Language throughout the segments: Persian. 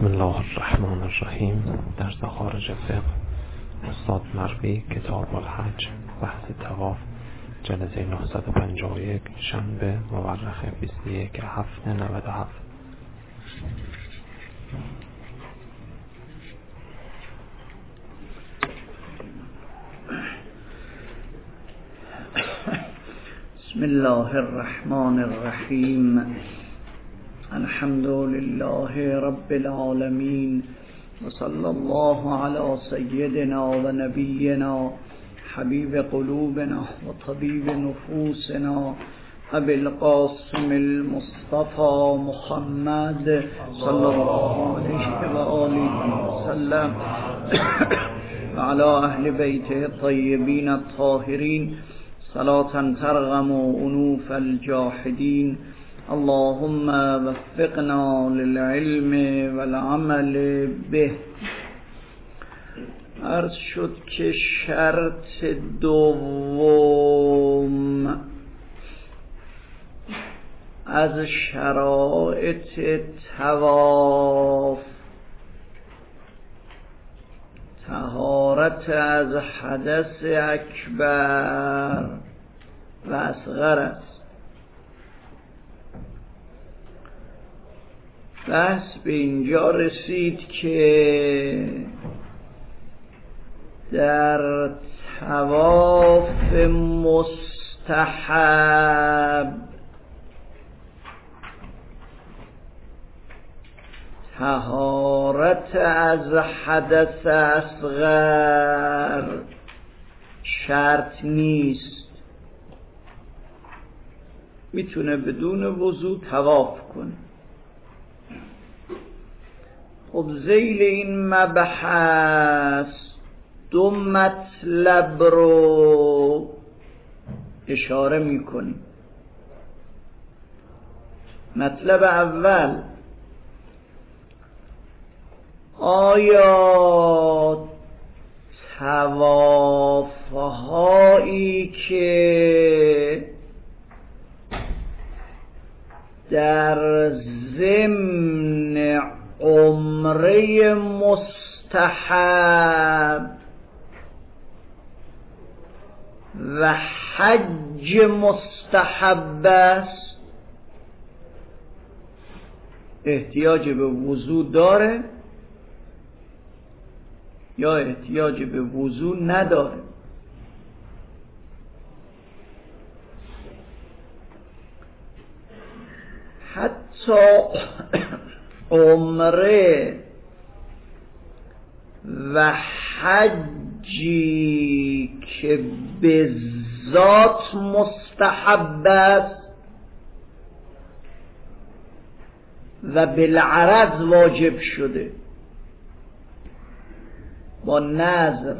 بسم الله الرحمن الرحیم. درس خارج فقه استاد مروی، کتاب الحج، بحث طواف، جلسه 951، شنبه مورخ 21/7/97. بسم الله الرحمن الرحیم. الحمد لله رب العالمین و صلی الله علی سیدنا و نبینا حبیب قلوبنا و طبیب نفوسنا ابی القاسم المصطفى محمد صلی الله علیه و آله و سلم و علی اهل بیته الطیبین الطاهرین صلاة ترغم انوف الجاحدین. اللهم وفقنا للعلم والعمل به. عرض شد که شرط دوم از شرایط طواف طهارت از حدث اکبر و اصغر است. بحث به اینجا رسید که در طواف مستحب طهارت از حدث اصغر شرط نیست، میتونه بدون وضو طواف کنه. خب ذیل این مبحث دو مطلب رو اشاره میکنیم. مطلب اول، آیا طواف‌هایی که در ضمن عمره مستحب و حج مستحب است احتیاج به وضو داره یا احتیاج به وضو نداره؟ حتی عمره و حجی که به ذات مستحب است و بالعرض واجب شده، با نذر،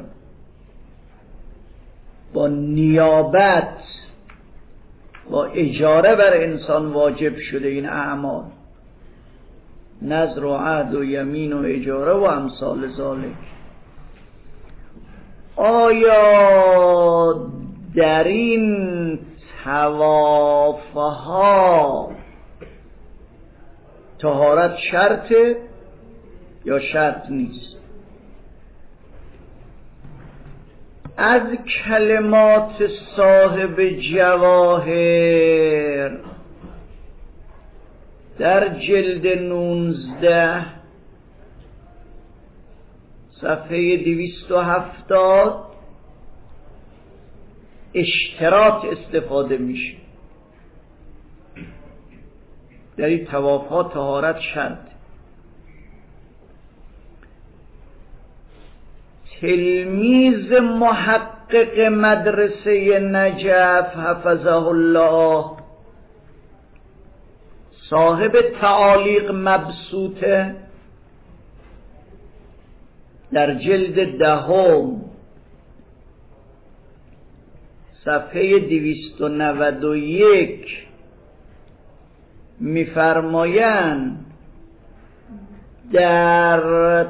با نیابت، با اجاره بر انسان واجب شده این اعمال، نذر و عهد و یمین و اجاره و امثال ذالک. آیا در این طواف‌ها طهارت شرطه یا شرط نیست؟ از کلمات صاحب جواهر در جلد 19 صفحه 270 اشتراط استفاده میشه. در این طواف‌ها طهارت شرط. تلمیذ محقق مدرسه نجف حفظه الله، صاحب تعالیق مبسوطه، در جلد 10 صفحه 291 می‌فرمایند در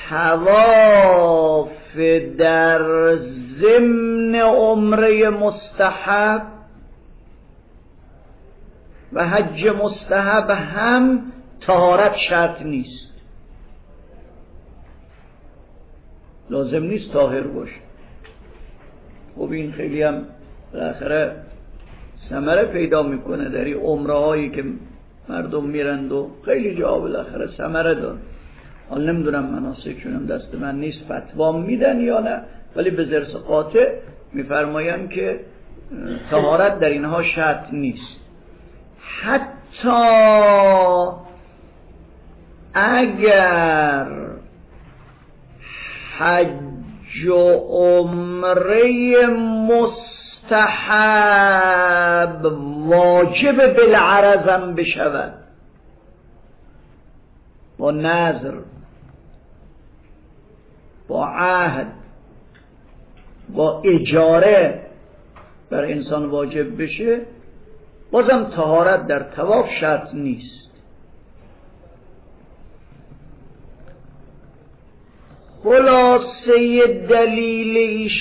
طواف در ضمن عمره مستحب و حج مستحب هم طهارت شرط نیست. لازم نیست طاهر باشه. خب این خیلی هم بالاخره ثمره پیدا میکنه در این عمره هایی که مردم میرند و خیلی جا بالاخره ثمره داره. حالا نمیدونم مناسکشون هم دست من نیست فتوا میدن یا نه، ولی به ضرس قاطع میفرمایم که طهارت در اینها شرط نیست. حتی اگر حج و عمره مستحب واجب بالعرض هم بشود، با نذر، با عهد، با اجاره بر انسان واجب بشه، بازم طهارت در طواف شرط نیست. خلاصه دلیل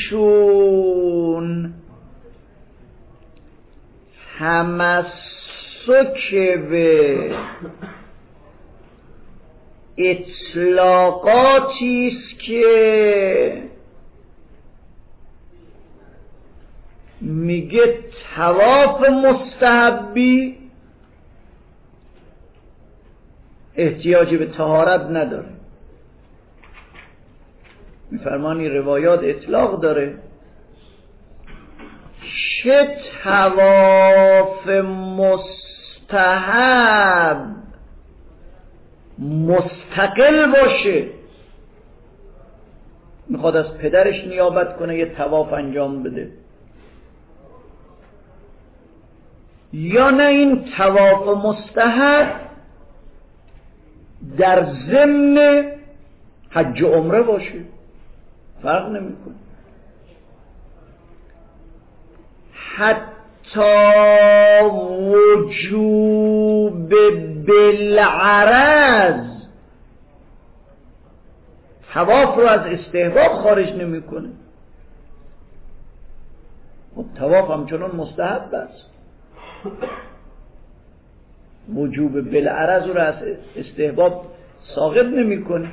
ایشون تمسک به اطلاقاتی است که میگه طواف مستحبی احتیاجی به طهارت نداره. میفرمانی روایات اطلاق داره، چه طواف مستحب مستقل باشه، میخواد از پدرش نیابت کنه یه طواف انجام بده، یا نه این طواف مستحب در ضمن حج و عمره باشه، فرق نمیکنه. حتی وجوب بالعرض طواف رو از استحباب خارج نمیکنه. خب طواف همچنان مستحب است، وجوب بالعرض رو از استحباب ساقط نمیکنه.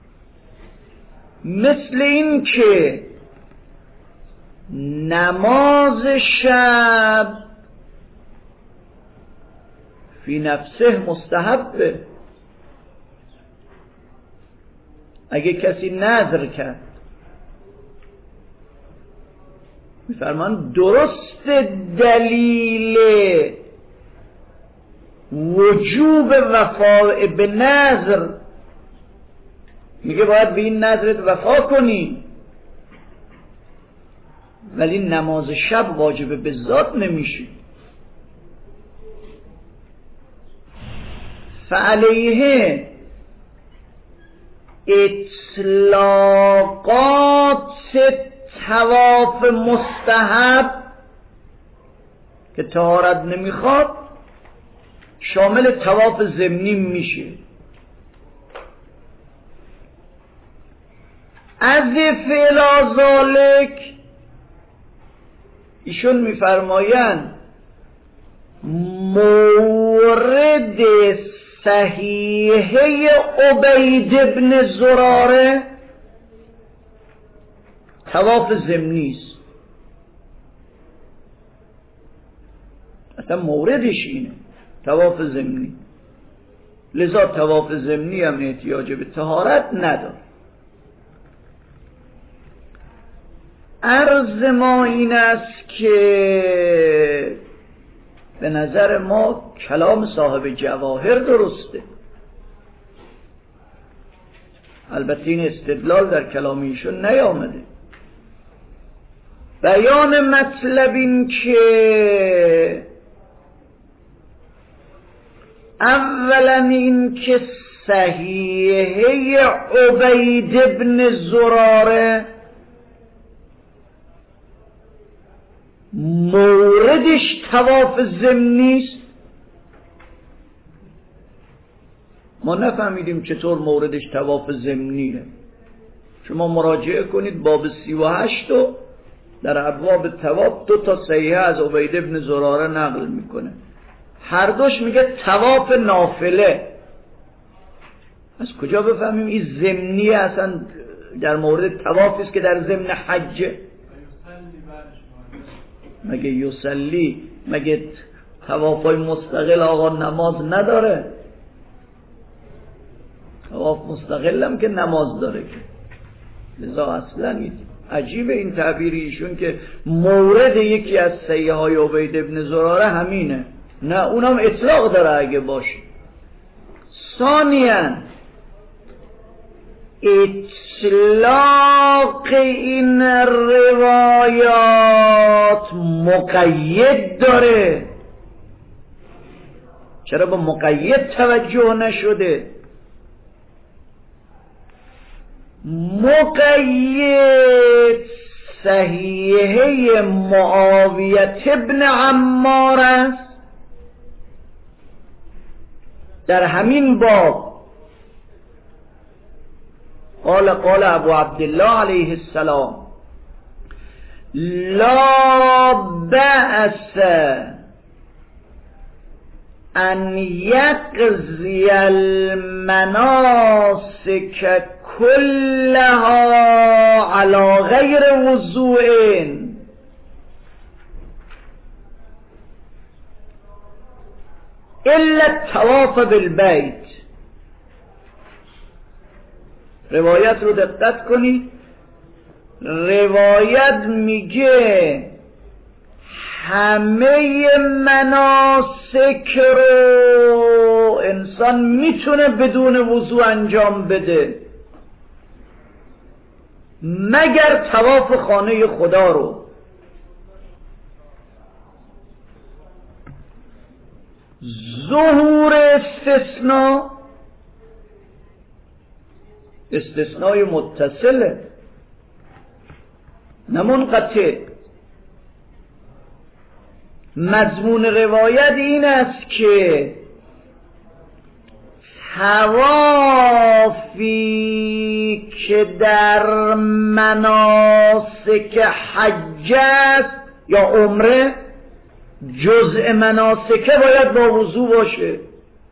مثل این که نماز شب فی نفسه مستحبه. اگه کسی نذر کرد، میفرمان درست دلیل وجوب وفا به نذر میگه باید به این نذرت وفا کنی، ولی نماز شب واجب به ذات نمیشه. فعلیه اطلاقات طواف مستحب که طهارت نمیخواد شامل طواف ضمنی میشه. از فعل ذالک ایشون میفرمایند مورد صحیحه عبید ابن زراره طواف ضمنی است. اصلا موردش اینه، طواف ضمنی. لذا طواف ضمنی هم احتیاج به طهارت نداره. عرض ما این است که به نظر ما کلام صاحب جواهر درسته. البته این استدلال در کلام ایشون نیامده. بیان مطلب این که اولا این که صحیحه عبید ابن زراره موردش طواف ضمنی است. ما نفهمیدیم چطور موردش طواف ضمنیه. شما مراجعه کنید باب 38 رو در ابواب طواف 2 صحیحه از عبید ابن زراره نقل میکنه. هر دوش میگه طواف نافله. از کجا بفهمیم این ضمنیه؟ اصلا در مورد طوافی است که در ضمن حج. مگه یصلی، مگه طوافای مستقل آقا نماز نداره؟ طواف مستقل هم که نماز داره که. لذا اصلا عجیب این تعبیر ایشون که مورد یکی از سیحهای عبید ابن زراره همینه. نه اونم اطلاق داره اگه باشه. ثانیاً اطلاق این روایات مقید داره. چرا با مقید توجه نشده؟ مقید صحیحه معاویه ابن عمار است. در همین باب قال ابو عبدالله علیه السلام لا بأس ان یقضی المناسک كلها على غیر وضوء الا الطواف بالبیت. روایت رو دقت کنید. روایت میگه همه مناسک رو انسان میتونه بدون وضو انجام بده مگر طواف خانه خدا رو. ظهور استثنای متصله نه منقطع. مضمون روایت این است که طوافی که در مناسک حج است یا عمره جزء مناسکه باید با وضو باشه.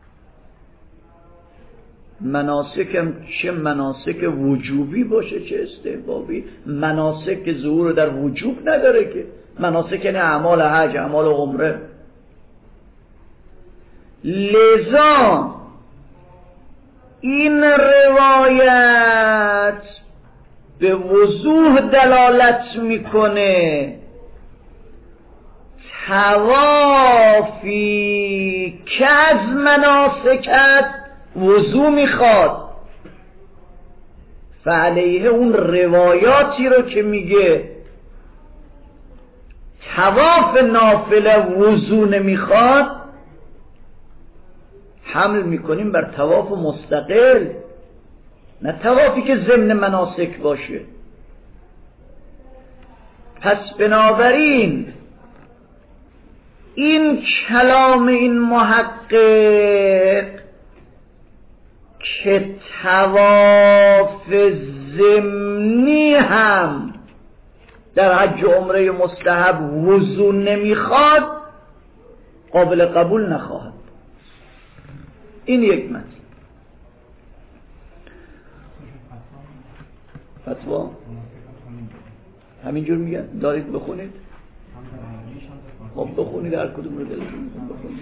مناسکم چه مناسک وجوبی باشه چه استحبابی. مناسک ظهور در وجوب نداره که. مناسک یعنی اعمال حج، اعمال عمره. لذا این روایت به وضوح دلالت میکنه طوافی که از مناسکت وضو میخواد فعلیه اون روایاتی رو که میگه طواف نافله وضو نمیخواد حمل میکنیم بر طواف مستقل، نه طوافی که ضمن مناسک باشه. پس بنابراین این کلام این محقق که طواف ضمنی هم در حج و عمره مستحب وضو نمیخواد قابل قبول نخواهد. این یک مطلب. فتوا همینجور میگن دارید بخونید. خب بخونید هر کدوم رو دلتون بخونید.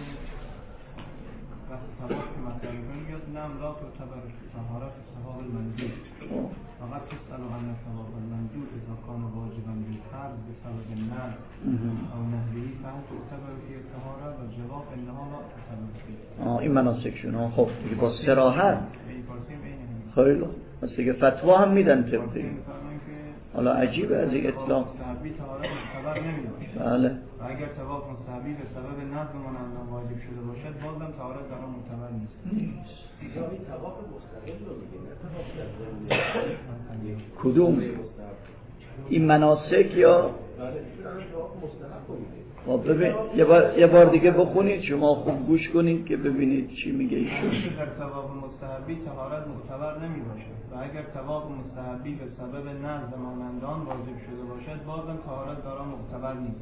نعم لا تعتبر طهارت ثواب المنزول فقط تسأل عن ثواب المنزول اذا كان واجبا بالفرض بسبب النهي او نهيه فهل تعتبر فيه الطهارة والجواب انها لا تعتبر فيه. این مناسکشون خب دیگه با صراحت خیلی پس دیگه فتوا هم میدن طبقی. حالا عجیبه از این اطلاق. مستحبی طهارت معتبر نمیدونه. بله. و اگر طواف مستحبی به سبب نظم مانند واجب شده باشد بازم طهارت در آن معتبر نیست. کدوم این مناسک یا ببین یه بار دیگه بخونید شما خوب گوش کنید که ببینید چی میگه ایشون. در طواف مستحبی طهارت معتبر نمیباشد و اگر طواف مستحبی به سبب نظم مانند آن واجب شده باشد بازم طهارت در آن معتبر نیست.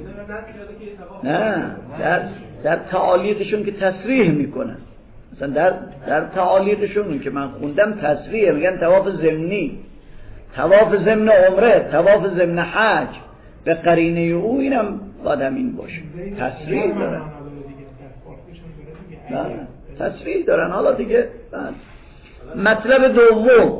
نه در تعالیقشون که تصریح میکنن، مثلا در تعالیقشون که من خوندم تصریح میگن طواف ضمنی طواف ضمن عمره، طواف ضمن حج به قرینه او اینم باید همین باشه. تصریح دارن، تصریح دارن. حالا دیگه مطلب دوم،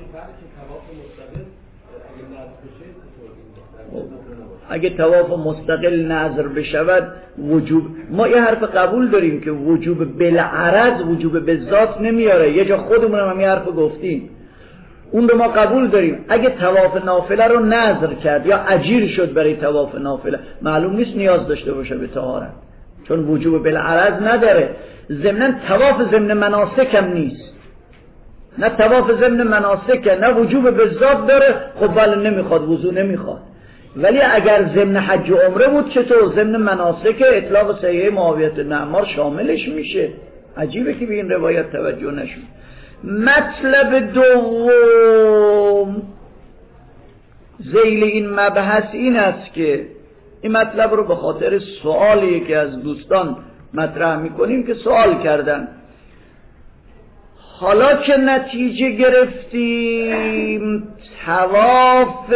اگه طواف مستقل نظر بشود وجوب، ما یه حرف قبول داریم که وجوب بالعرض وجوب بالذات نمیاره. یه جا خودمون هم یه حرف گفتیم، اون رو ما قبول داریم. اگه طواف نافله رو نظر کرد یا اجیر شد برای طواف نافله، معلوم نیست نیاز داشته باشه به طهارت، چون وجوب بالعرض نداره. ضمن طواف ضمن مناسک هم نیست، نه طواف ضمن مناسک نه وجوب بالذات داره. خب ولی نمیخواد، وضو نمیخواد. ولی اگر ضمن حج و عمره بود چطور؟ ضمن مناسک اطلاق صحیح معاویه بن عمار شاملش میشه. عجیبه که به این روایت توجه نشد. مطلب دوم ذیل این مبحث این است که این مطلب رو به خاطر سوالی که از دوستان مطرح میکنیم که سوال کردن، حالا که نتیجه گرفتیم طواف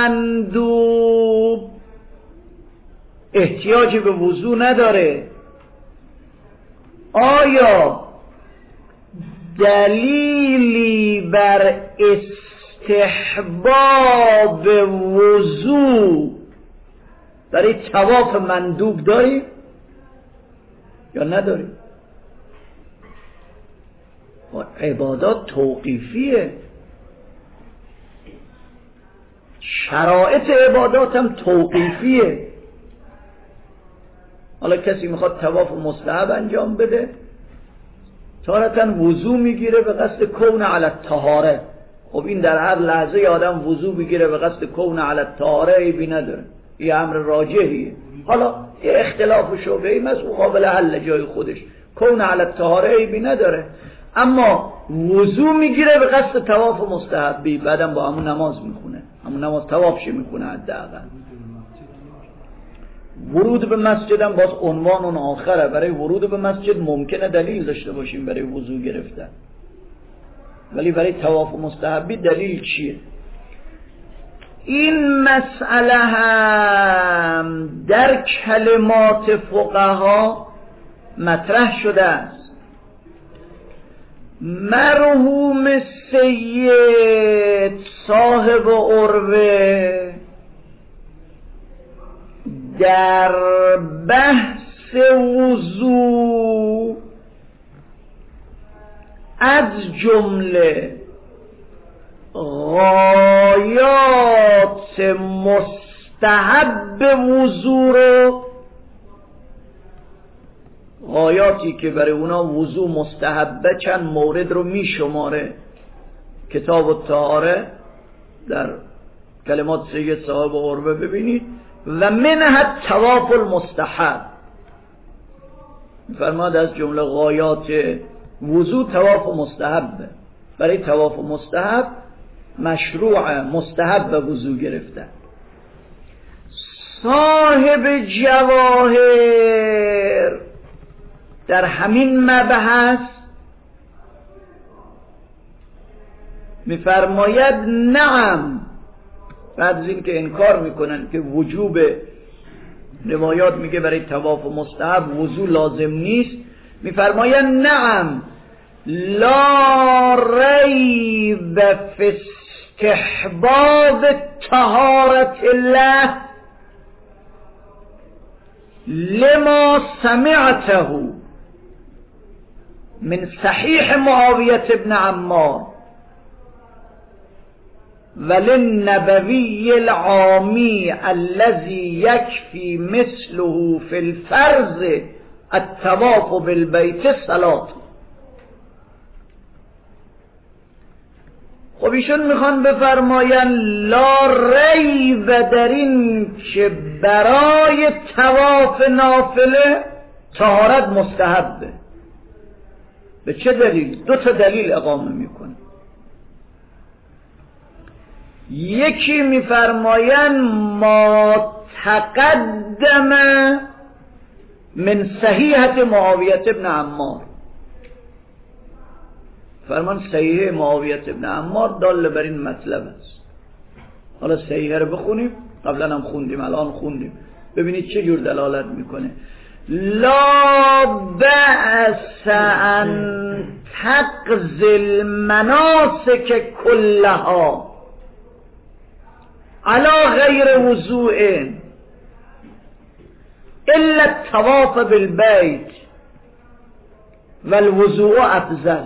مندوب احتیاجی به وضو نداره، آیا دلیلی بر استحباب وضو برای طواف مندوب داریم یا نداریم؟ عبادات توقیفیه، شرایط عبادات هم توقیفیه. حالا کسی میخواد طواف مستحب انجام بده، تارتاً وضو میگیره به قصد کون علی الطهاره. خب این در هر لحظه آدم وضو بگیره به قصد کون علی الطهاره عیبی نداره، این امر راجحیه. حالا یه اختلاف و شبهه‌ای مثل مقابل حل جای خودش، کون علی الطهاره عیبی نداره، اما وضو میگیره به قصد طواف مستحبی، بعدم با همون نماز میخونه، همون نماز طوافش میکنه. حداقل ورود به مسجد هم باز عنوان اون آخره. برای ورود به مسجد ممکنه دلیل داشته باشیم برای وضو گرفتن، ولی برای طواف مستحبی دلیل چیه؟ این مسئله هم در کلمات فقها مطرح شده است. مرحوم سید صاحب عروه در بحث وضو از جمله غایات مستحب وضو رو، غایاتی که برای اونا وضو مستحبه، چند مورد رو می شماره. کتاب الطهاره در کلمات سید صاحب عروه ببینید، و منها طواف المستحب، فرماد از جمله غایات وضو طواف مستحب. برای طواف مستحب مشروع مستحب وضو گرفتن. صاحب جواهر در همین مبحث میفرماید نعم، بعد از این که انکار میکنن که وجوب روایات میگه برای طواف مستحب وضو لازم نیست، میفرماید نعم لا ریب فی استحباب طهارت الله لما سمعته من صحیح معاویة بن عمار وللنبوی العامی الذي يكفي مثله في الفرض الطواف بالبيت الصلاة. خب ایشون میخوان بفرماین لا ریب در این که برای طواف نافله طهارت مستحبه. به چه دلیل؟ دو تا دلیل اقامه میکنه. یکی میفرماین ما تقدم من صحیحت معاویة ابن عمار، فرمان صحیح معاویة ابن عمار دال بر این مطلب است. حالا صحیحه رو بخونیم، قبلا هم خوندیم، الان خوندیم، ببینید چه جور دلالت میکنه. لا بأس ان تقضی المناسک كلها على غیر وضوء الا الطواف بالبيت والوضوء افضل.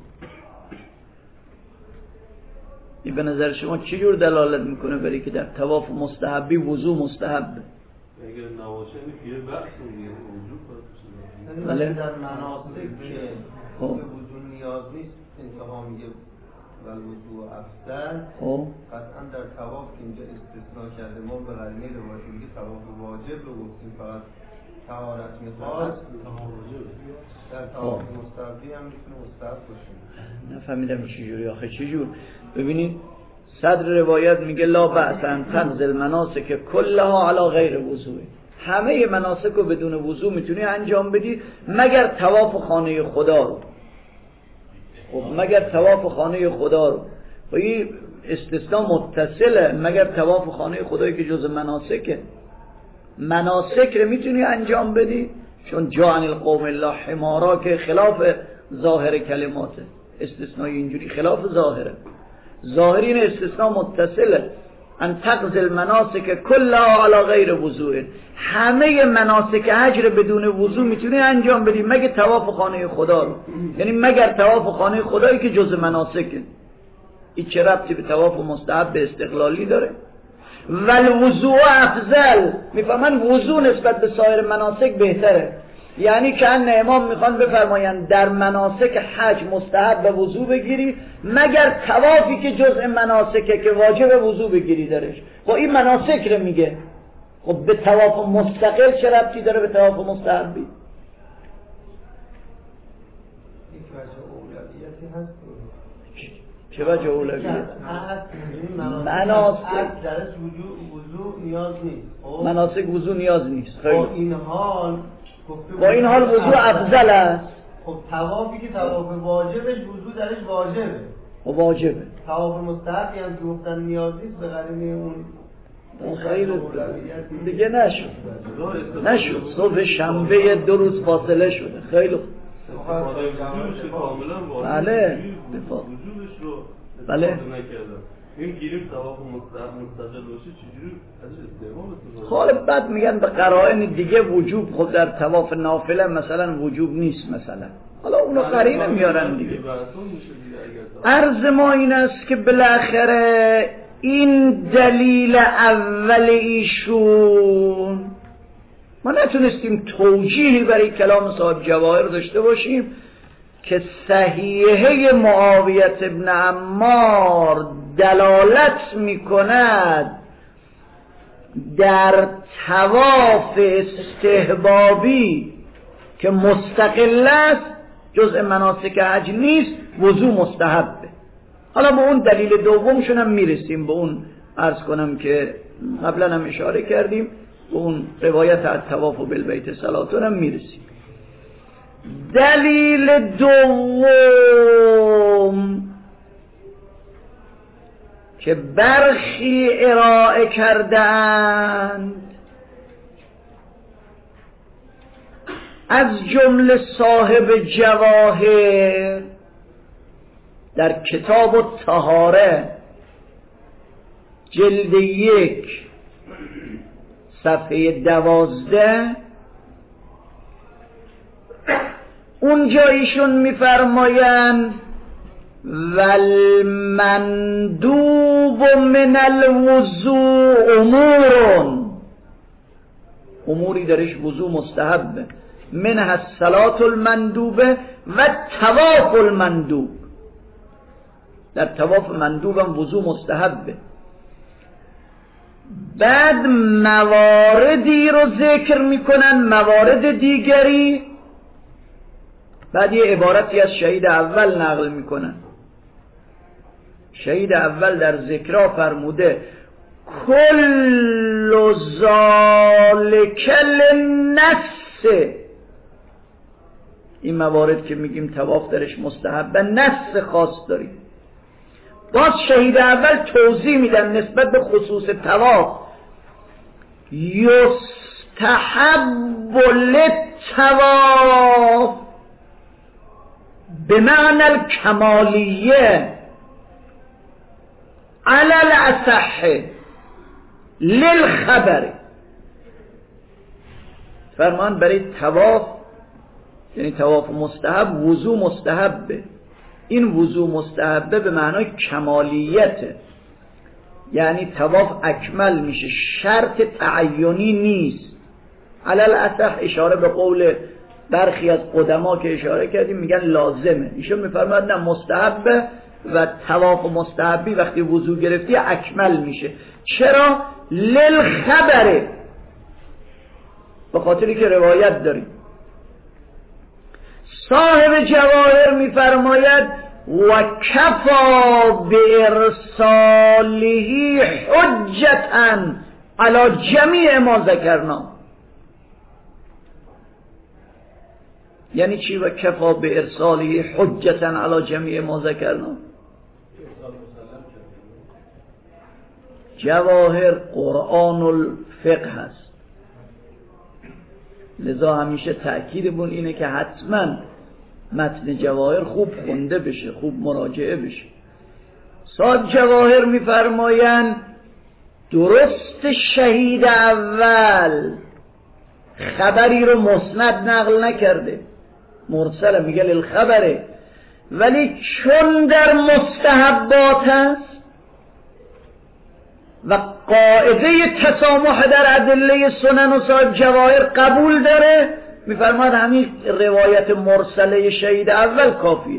این به نظر شما چه جور دلالت میکنه برای که در طواف مستحبی وضوء مستحبه؟ اگر نباشه یه بحث میگه وجود باشه. ولی در مناسک که وضوء نیاز نیست انتها میگه والوضوء افضل. قطعا در طواف که اینجا استثناء کرده ما به قرینه روایت میگه طواف واجب رو گفتیم فقط طهارت میخواد. در طواف مستحبی هم میتونه مستحب باشه. نفهمیدم چجوری آخه چجور. ببینید صدر روایت میگه لا بأس ان تقضی المناسک کلها علی غیر وضوء. همه مناسک رو بدون وضوء میتونی انجام بدی مگر طواف خانه خدا رو. خب مگر طواف خانه خدا رو، و این استثناء متصله، مگر طواف خانه خدایی که جز مناسکه. مناسک رو میتونی انجام بدی، چون جاء القوم الله حمارا که خلاف ظاهر کلماته، استثناء اینجوری خلاف ظاهره. ظاهرین استثناء متصله، ان تقضی المناسک کلها علی غیر وضوء. همه مناسک حج رو بدون وضوء میتونی انجام بدی مگه طواف خانه خدا رو، یعنی مگر طواف خانه خدایی که جز مناسکه. این چه ربطی به طواف مستحب به استقلالی داره؟ والوضوء افضل، میفهمن وضوء نسبت به سایر مناسک بهتره. یعنی که امام میخوان بفرمایند در مناسک حج مستحب به وضوء بگیری مگر طوافی که جزء مناسکه که واجب وضوء بگیری درش. خب این مناسک رو میگه، خب به طواف مستقل چه ربطی داره به طواف مستحبی؟ یک وجه اولویتی هست. چه وجه اولویت؟ مناسک درش وضوء نیاز نیست. مناسک وضوع نیاز نیست. با این حال وضوء افضل است. خب طوافی که طواف واجبش وضوء درش واجبه. واجبه. طواف مستحبی هم که گفتن نیاز نیست به قرینه اون خیر دیگه نشد. صبح شنبه 2 روز فاصله شده. خیلی بله وجودش رو بله نکردم. این گیریم طواف مستقل باشه چجوری ازش استعمال حالا بعد میگن به قرائن دیگه وجوب. خب در طواف نافله مثلا وجوب نیست مثلا، حالا اونو قرینه میارن دیگه. عرض ما این است که بالاخره این دلیل اول ایشون ما نتونستیم توجیهی برای کلام صاحب جواهر داشته باشیم که صحیحه معاویه ابن عمار دلالت میکند در طواف استحبابی که مستقل است جزء مناسک حج نیست وضوء مستحبه. حالا به اون دلیل دومشون هم میرسیم، به اون عرض کنم که قبلا هم اشاره کردیم، به اون روایت الطواف بالبیت صلاتون هم میرسیم. دلیل دوم که برخی ارائه کردند از جمله صاحب جواهر در کتاب الطهاره جلد 1 صفحه 12 اونجا ایشون میفرمایند والمندوب من الوضوء اموری درش وضوء مستحبه، منها الصلاة المندوبه و طواف المندوب. در طواف مندوب هم وضوء مستحبه. بعد مواردی رو ذکر میکنن، موارد دیگری، بعد یه عبارتی از شهید اول نقل میکنن. شهید اول در ذکرها فرموده کل ذالک للنص، این موارد که میگیم طواف درش مستحب نص خاص داریم. باز شهید اول توضیح میدن نسبت به خصوص طواف. یستحب للطواف به معنی الکمالیه علی الاصح للخبر. فرمان برای طواف، یعنی طواف مستحب، وضو مستحبه. این وضو مستحبه به معنای کمالیته، یعنی طواف اکمل میشه، شرط تعینی نیست. علی الاصح اشاره به قول برخی از قدما که اشاره کردیم، میگن لازمه. ایشون میفرماید نه، مستحبه و طواف مستحبی وقتی وضو گرفتی اکمل میشه. چرا؟ للخبره، به خاطری که روایت داریم. صاحب جواهر میفرماید و کفا بارساله حجتا علی جمیع ما ذکرنا. یعنی چی و کفا بارساله حجتا علی جمیع ما ذکرنا؟ جواهر قرآن الفقه هست، لذا همیشه تأکیدمون اینه که حتما متن جواهر خوب خونده بشه، خوب مراجعه بشه. صاحب جواهر میفرمایند درست شهید اول خبری رو مسند نقل نکرده، مرسل میگه للخبره، ولی چون در مستحبات هست و قاعده تسامح در ادله سنن و صاحب جواهر قبول داره، میفرماد همین روایت مرسله شهید اول کافیه.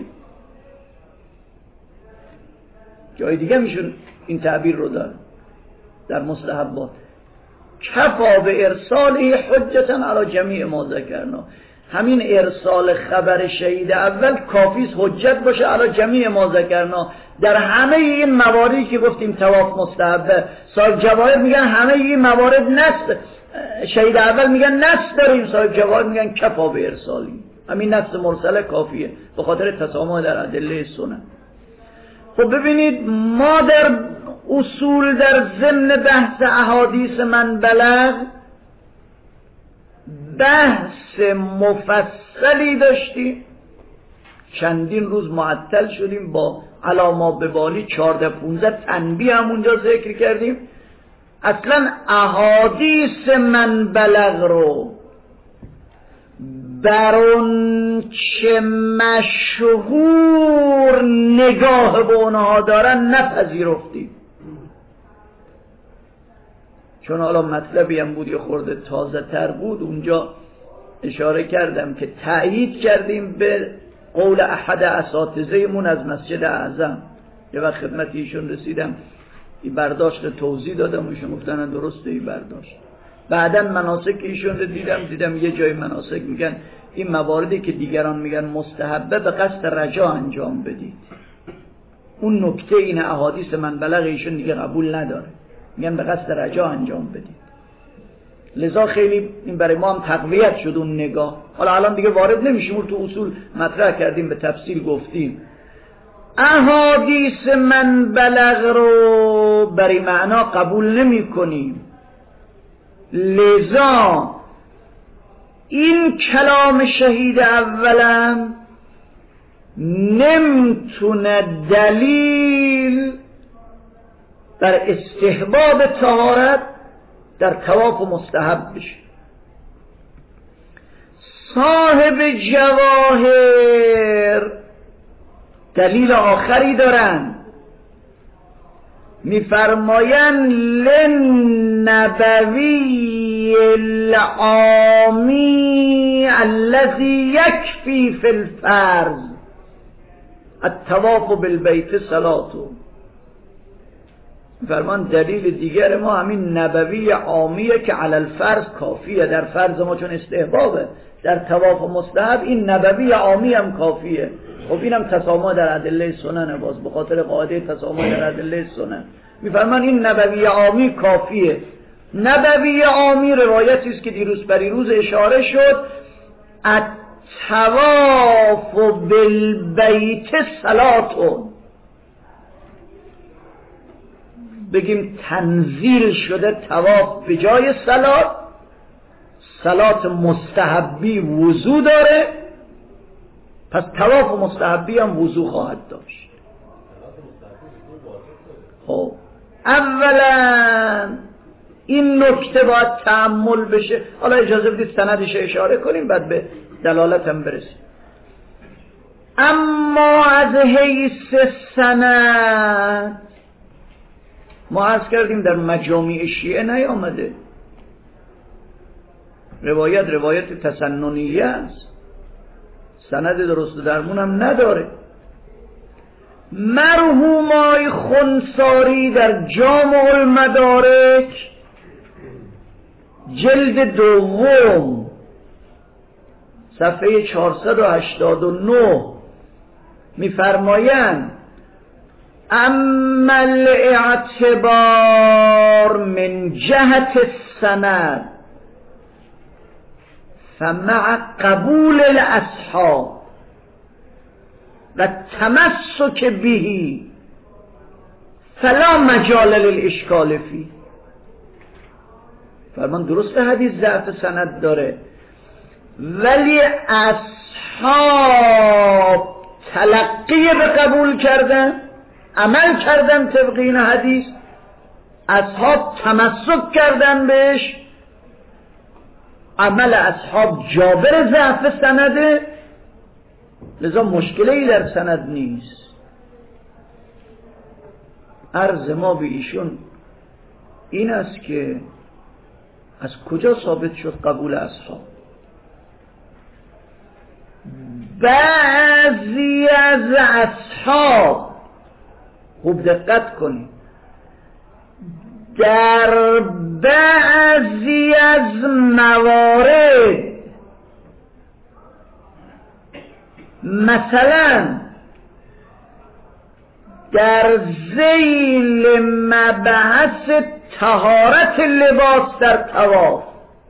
جای دیگه میشون این تعبیر رو داره در مستحبات. کفا به ارساله حجتا علی جمیع ما ذکرنا. همین ارسال خبر شهید اول کافیست حجت باشه علی جمیع ما ذکرنا، در همه این مواردی که گفتیم طواف مستحبه. صاحب جواهر میگن همه این موارد نص، شهید اول میگن نص داریم، صاحب جواهر میگن کفا به ارسالی، همین نص مرسله کافیه به خاطر تسامح در ادله سنن. خب ببینید، ما در اصول در ضمن بحث احادیث من بلغ بحث مفصلی داشتیم، چندین روز معطل شدیم با علاما به بالی 14-15 تنبیه همونجا ذکر کردیم. اصلا احادیث من بلغ رو بر اون چه مشهور نگاه به اونها دارن نپذیرفتیم، چون حالا مطلبی هم بود یه خورده تازه تر بود. اونجا اشاره کردم که تأیید کردیم به قول احد اساتذه‌مون از مسجد اعظم. یه وقت خدمت ایشون رسیدم، این برداشت توضیح دادم، ایشون گفتن درسته این برداشت. بعداً مناسک ایشون رو دیدم یه جای مناسک میگن این مواردی که دیگران میگن مستحبه به قصد رجا انجام بدید. اون نکته این احادیث من بلغ ایشون دیگه قبول نداره، میگن به قصد رجا انجام بدید. لذا خیلی این برای ما هم تقویت شد اون نگاه. حالا الان دیگه وارد نمیشیم، تو اصول مطرح کردیم، به تفصیل گفتیم. احادیث من بلغ رو برای معنا قبول نمی کنیم، لذا این کلام شهید اولم نمیتونه دلیل بر استحباب طهارت در طواف مستحب بشه. صاحب جواهر دلیل آخری دارن، میفرمایند للنبوی العامی الذی یکفی فی الفرض الطواف بالبیت صلاتو. فرمان دلیل دیگر ما همین نبوی عامیه که علی الفرض کافیه، در فرض ما چون استحبابه، در طواف مستحب این نبوی عامی هم کافیه. خب اینم تسامح در ادله سنن، باز به خاطر قاعده تسامح در ادله سنن میفرمان این نبوی عامی کافیه. نبوی عامی روایتی است که دیروز پریروز اشاره شد، الطواف بالبیت صلاتون. بگیم تنزیل شده طواف به جای صلات مستحبی وضو داره، پس طواف مستحبی هم وضو خواهد داشت. خب اولا این نکته باید تأمل بشه. حالا اجازه بدید سندش اشاره کنیم بعد به دلالت هم برسیم. اما از حیث سند ما عرض کردیم در مجامع شیعه نیامده، روایت تسننیه است، سند درست درمون هم نداره. مرحومای خنثاری در جامع المدارک جلد دوم صفحه 489 می‌فرمایند اما الاعتبار من جهت السند فمع قبول الاصحاب و تمسک به فلا مجال للاشکال فی. فرمان درست حدیث ضعف سند داره، ولی اصحاب تلقی به قبول کردن، عمل کردن طبق این حدیث، اصحاب تمسک کردن بهش، عمل اصحاب جابر ضعف سنده، لذا مشکلی در سند نیست. عرض ما به ایشون این است که از کجا ثابت شد قبول اصحاب؟ بعضی از اصحاب، خوب دقت کنید، در بعضی از موارد، مثلا در ذیل مبحث طهارت لباس در طواف،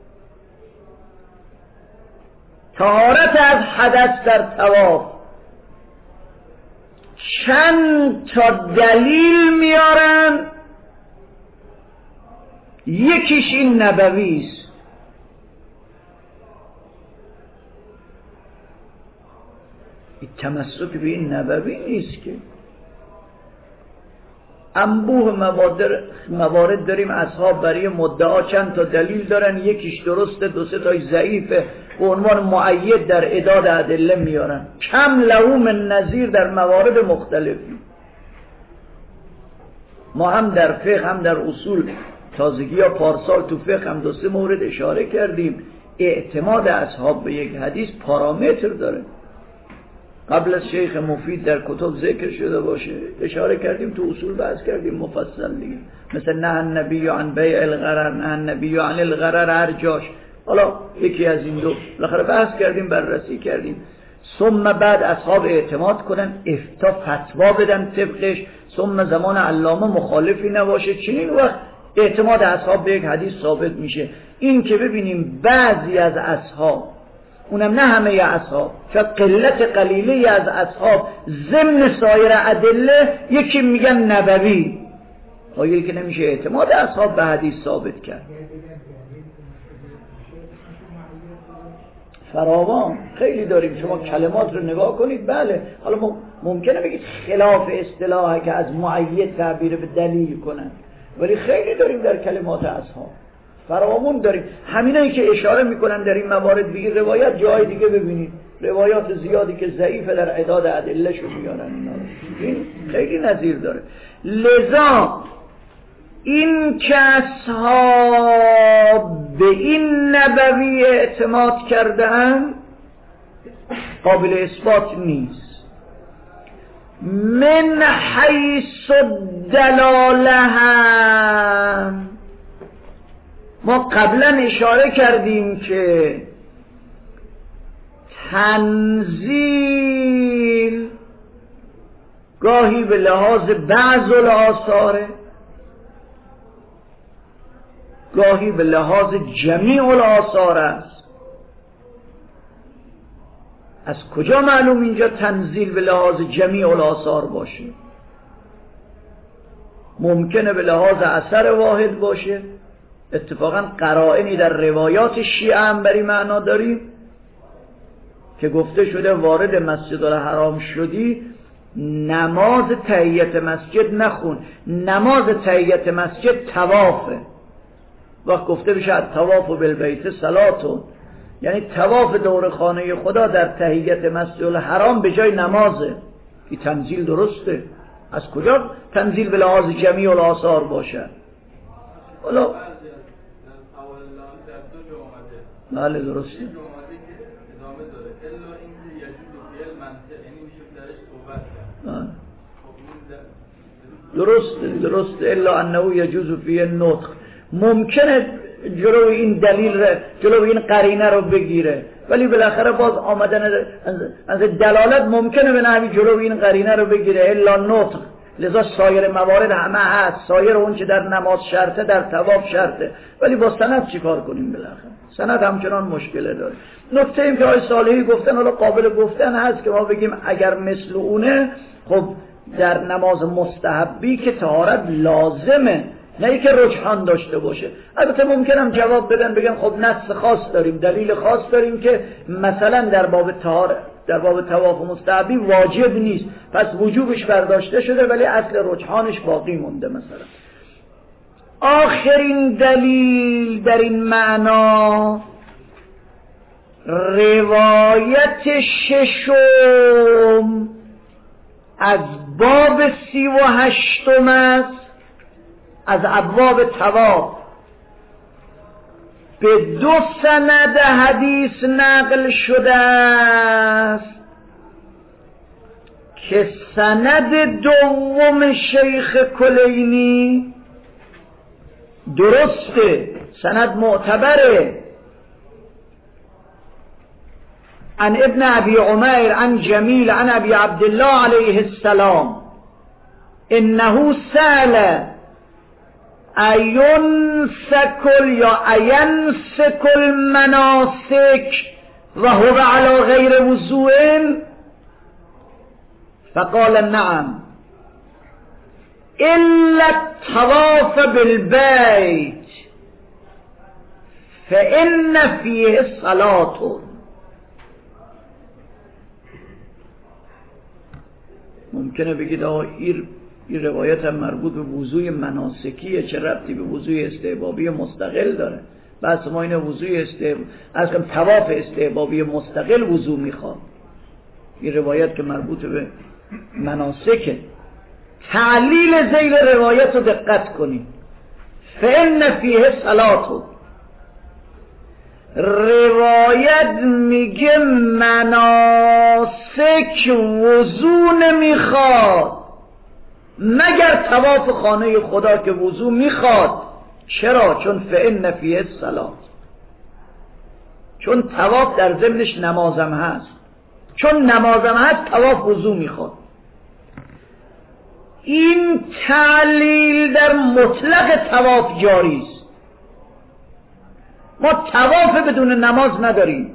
طهارت از حدث در طواف، چند تا دلیل میارن، یکیش این نبوی است. این تمسک به این نبوی نیست که انبوه موارد داریم اصحاب برای مدعا چند تا دلیل دارن، یکیش درسته، دو سه تاش ضعیفه، به عنوان مؤید در اعداد ادله میارن، کم لهم نظیر در موارد مختلفی. ما هم در فقه هم در اصول تازگی یا پارسال تو فقه هم دو سه مورد اشاره کردیم. اعتماد اصحاب به یک حدیث پارامتر داره، قبل از شیخ مفید در کتب ذکر شده باشه، اشاره کردیم تو اصول بحث کردیم مفصل دیگه، مثل نه النبی عن بیع الغرر، نه النبی عن الغرر، هر جاش. حالا یکی از این دو بالاخره بحث کردیم، بررسی کردیم. ثم بعد اصحاب اعتماد کنن، افتاء فتوا بدن طبقش، ثم زمان علامه مخالفی نباشه، چنین وقت اعتماد اصحاب به یک حدیث ثابت میشه. این که ببینیم بعضی از اصحاب، اونم نه همه اصحاب، شاید قلت قلیلی از اصحاب ضمن سایر ادله یکی میگن نبوی، آیه که نمیشه اعتماد اصحاب به حدیث ثابت کرد. فراوان خیلی داریم، شما کلمات رو نگاه کنید. بله حالا ممکنه بگید خلاف اصطلاحه که از مؤید تعبیر به دلیل کنن، ولی خیلی داریم در کلمات اصحاب، فراوان داریم. همینایی که اشاره میکنن در این موارد بگید روایت جای دیگه ببینید، روایات زیادی که ضعیفه در اعداد ادله شو میارن، این خیلی نظیر داره. لذا این که اصحاب به این نبوی اعتماد کردن قابل اثبات نیست. من حیث دلاله هم ما قبلا اشاره کردیم که تنزیل گاهی به لحاظ بعض الآثاره، گاهی به لحاظ جمیع الآثار است. از کجا معلوم اینجا تنزیل به لحاظ جمیع الآثار باشه؟ ممکنه به لحاظ اثر واحد باشه. اتفاقا قرائنی در روایات شیعه هم بر این معنا داریم که گفته شده وارد مسجد الحرام شدی نماز تحیت مسجد نخون، نماز تحیت مسجد طوافه. وقت گفته بشه الطواف بالبیت صلاتون، یعنی طواف دور خانه خدا در تحیت مسجد الحرام به جای نمازه. این تنزیل درسته؟ از کجا تنزیل به لحاظ جمیع الآثار باشه؟ حالا بله درسته. درسته الا انه یجوز فیه نطق. ممکنه جلو این دلیل جلو این قرینه رو بگیره، ولی بالاخره باز آمدن از دلالت ممکنه به نحوی جلو این قرینه رو بگیره الا نطق. لذا سایر موارد همه هست، سایر اون که در نماز شرطه در طواف شرطه، ولی با سند چی کار کنیم؟ بالاخره سند همچنان مشکله داره. نکته این که آقای صالحی گفتن حالا قابل گفتن هست که ما بگیم اگر مثل اونه، خب در نماز مستحبی که طهارت لازمه، نه ای که رجحان داشته باشه. البته ممکنم جواب بدن بگن خب نص خاص داریم، دلیل خاص داریم که مثلا در باب طهارت در باب طواف مستحبی واجب نیست، پس وجوبش برداشته شده ولی اصل رجحانش باقی مونده. مثلا آخرین دلیل در این معنا روایت ششم از باب 38 است از ابواب طواف، به 2 سند حدیث نقل شده است که سند دوم شیخ کلینی درسته، سند معتبره، عن ابن ابی عمیر عن جمیل عن ابی عبدالله علیه السلام انه سأل اینسک المناسک و هو علی غیر وضوء فقال نعم الا الطواف بالبیت فان فیه صلاة. ممکنه بگید این روایت هم مربوط به وضوء مناسکیه، چه ربطی به وضوء استحبابی مستقل داره؟ بس ما این وضوء طواف استحبابی مستقل وضوء میخواد، این روایت که مربوط به مناسکه. تعلیل ذیل روایت رو دقت کنید، فإن فیه صلاة. روایت میگه مناسک وضوء نمیخواد مگر طواف خانه خدا که وضوء میخواد. چرا؟ چون فإن فیه صلاة، چون طواف در ضمنش نمازم هست، چون نمازم هست طواف وضوء میخواد. این تعلیل در مطلق طواف جاری است. ما طواف بدون نماز نداریم،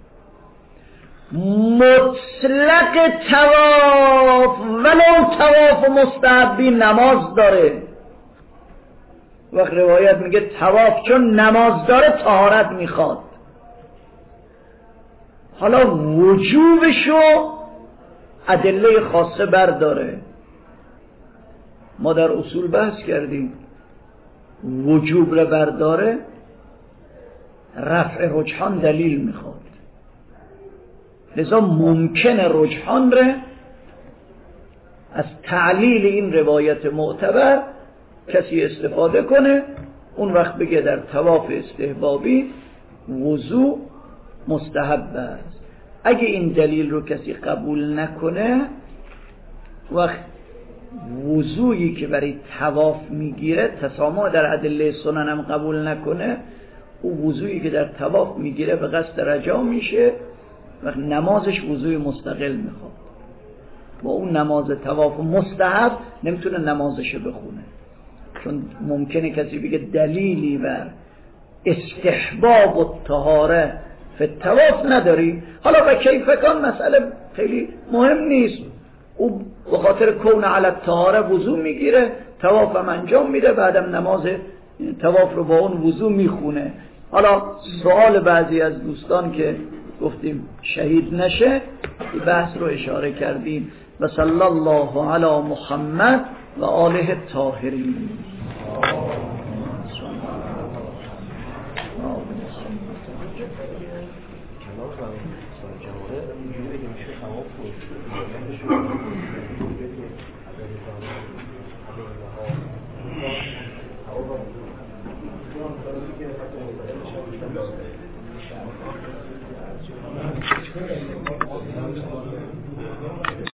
مطلق طواف ولو طواف مستحبی نماز داره. وقت روایت میگه طواف چون نماز داره طهارت میخواد. حالا وجوبشو ادله خاصه برداره. ما در اصول بحث کردیم وجوب رو برداره رفع رجحان دلیل میخواد، لذا ممکنه رجحان رو از تعلیل این روایت معتبر کسی استفاده کنه، اون وقت بگه در طواف استحبابی وضوء مستحب است. اگه این دلیل رو کسی قبول نکنه، وقت وضوعی که برای طواف میگیره تسامح در ادله سنن هم قبول نکنه، او وضوعی که در طواف میگیره به قصد رجا میشه و نمازش وضوع مستقل میخواد. با اون نماز طواف مستحب نمیتونه نمازشو بخونه، چون ممکنه کسی بگه دلیلی بر استحباب و طهاره فی طواف نداری. حالا به کیفکان مسئله خیلی مهم نیست، او به خاطر کون علی الطهاره وضو میگیره، طواف هم انجام میده، بعدم نماز طواف رو با اون وضو میخونه. حالا سوال بعضی از دوستان که گفتیم شهید نشه، بحث رو اشاره کردیم. و صلی الله علی محمد و آله الطاهرین. Thank you.